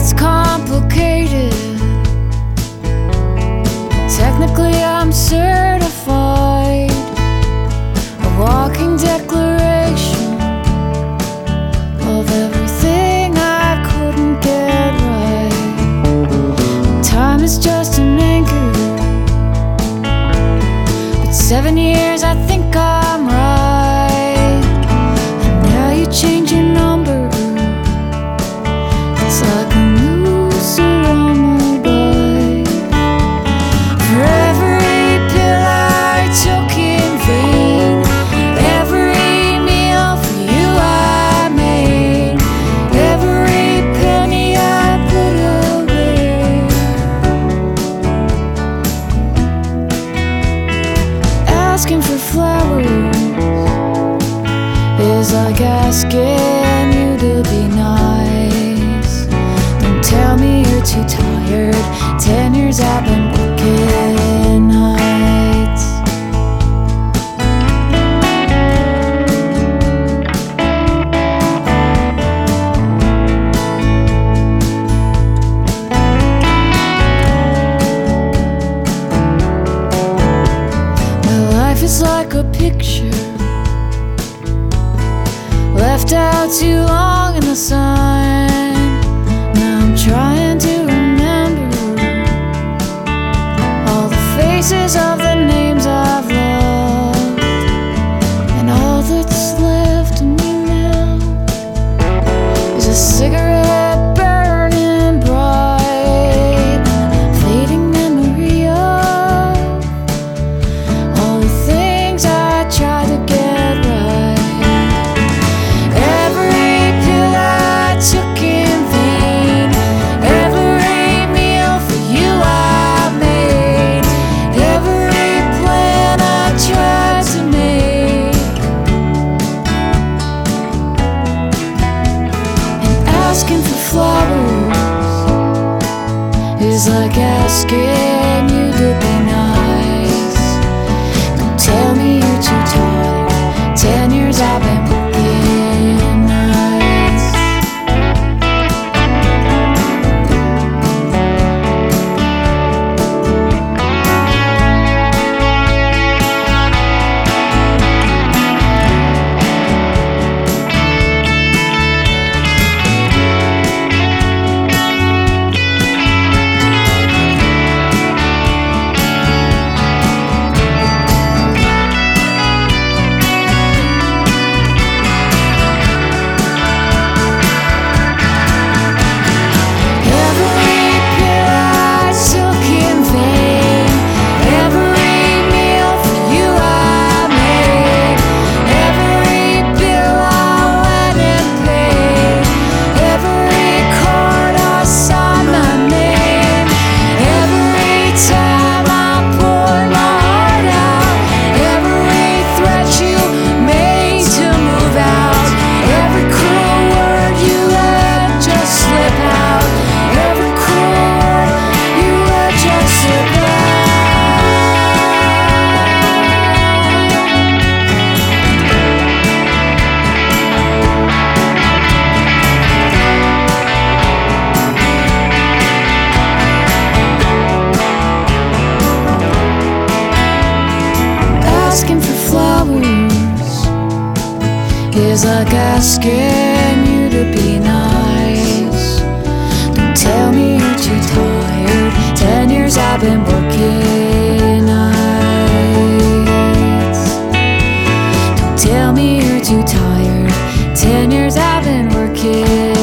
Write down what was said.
it's complicated. Technically I'm certified, a walking declaration of everything I couldn't get right. Time is just an anchor, but 7 years I think I'm right. And now you change your number, it's like a noose around my bike. For every pill I took in vain, every meal for you I made, every penny I put away. Asking for flowers is like asking you to be nice. Don't tell me you're too tired. 10 years I've been working nights. My life is like a picture left out too long in the sun. Now I'm trying to remember all the faces of the names I've loved, and all that's left of me now is a cigarette burning bright, fading memory of all the things I tried to get right. Every pill I took in vain, every meal for you I made, every plan I tried to make. And asking for flowers is like asking you to be nice. Don't tell me you're too tired. 10 years I've been working nights. Asking for flowers is like asking you to be nice. Don't tell me you're too tired. 10 years I've been working nights. Don't tell me you're too tired. 10 years I've been working